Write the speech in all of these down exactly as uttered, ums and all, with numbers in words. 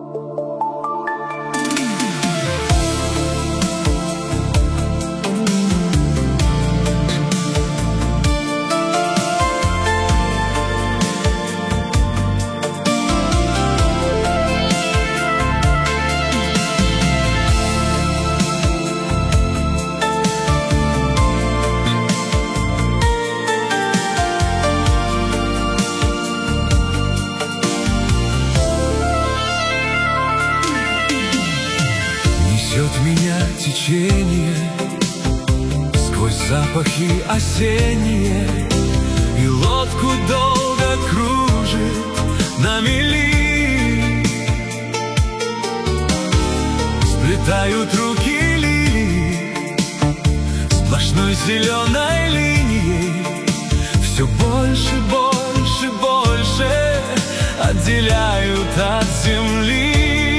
Несет меня течение сквозь запахи осенние, и лодку долго кружит на мели. Сплетают руки лилии сплошной зеленой линией, все больше, больше, больше отделяют от земли.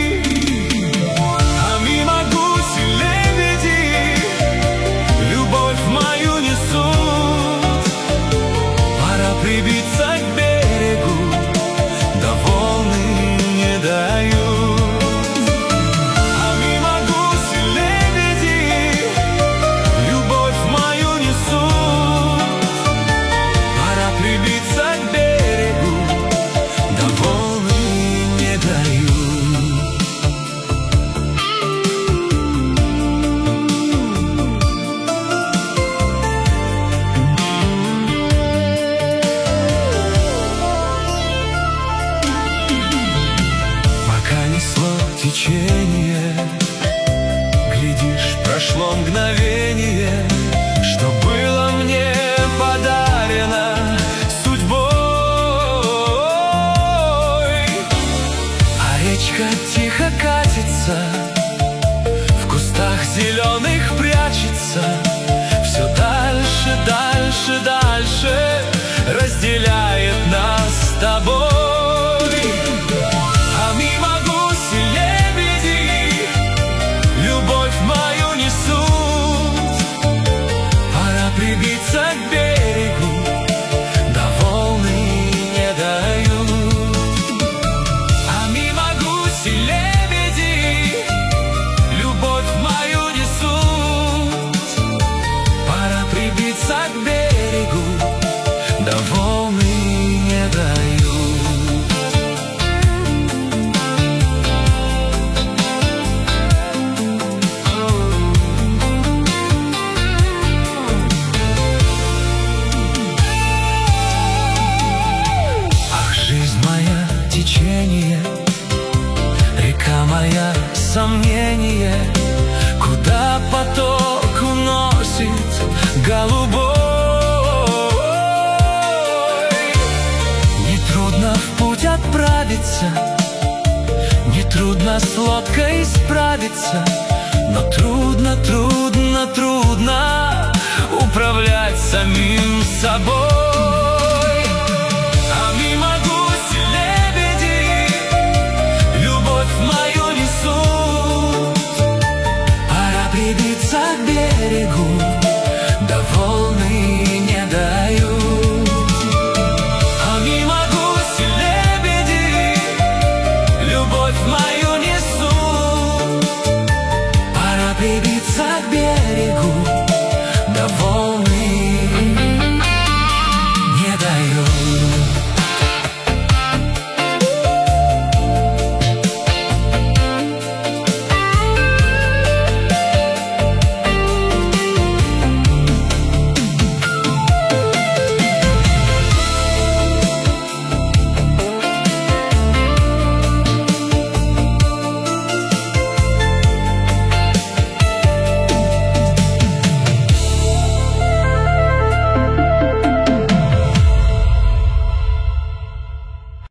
Прибиться к берегу, да волны не дают. А мимо гуси лебеди любовь мою несут. Пора прибиться к берегу, да волны не дают. Течение, глядишь, прошло мгновение, что было мне подарено судьбой. А речка тихо катится, в кустах зеленых прячется, все дальше, дальше, дальше разделяет нас с тобой. Прибиться к берегу, да волны не дают. А мимо гуси лебеди любовь мою несут. Пора прибиться к берегу, да волны не дают. Течение, река моя, сомнение, куда поток уносит голубой. Нетрудно в путь отправиться, нетрудно с лодкой справиться, но трудно, трудно, трудно управлять самим собой.